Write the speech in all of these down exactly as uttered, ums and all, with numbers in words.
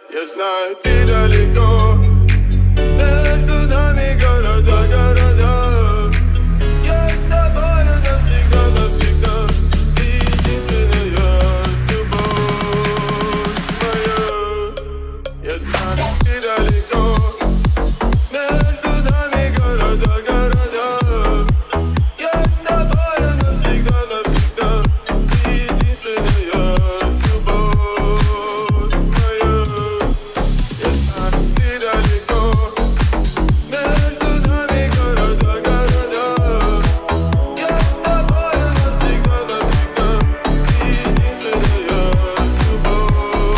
Я знаю, ты далеко, между нами города, города. Я с тобою навсегда, навсегда. Ты единственная любовь моя. Я знаю, ты далеко, между нами города, города. Я с тобою навсегда, навсегда. Ты единственная любовь моя. Я знаю, ты далеко, между нами города, города. Я с тобою навсегда, навсегда. Ты единственная любовь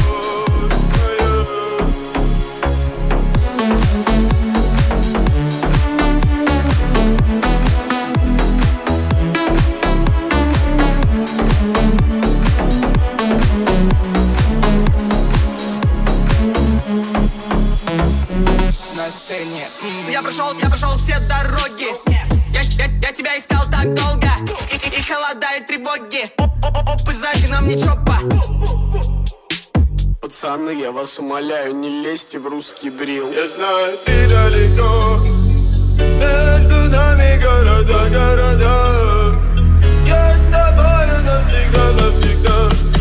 на сцене. м. Я прошел, я прошел все дороги. Я, я, я тебя искал так долго. И, и, и холодают тревоги. Оп, оп, оп, оп, и сзади нам не чопа. Пацаны, я вас умоляю, не лезьте в русский брил. Я знаю, ты далеко, между нами города, города. Я с тобою навсегда, навсегда.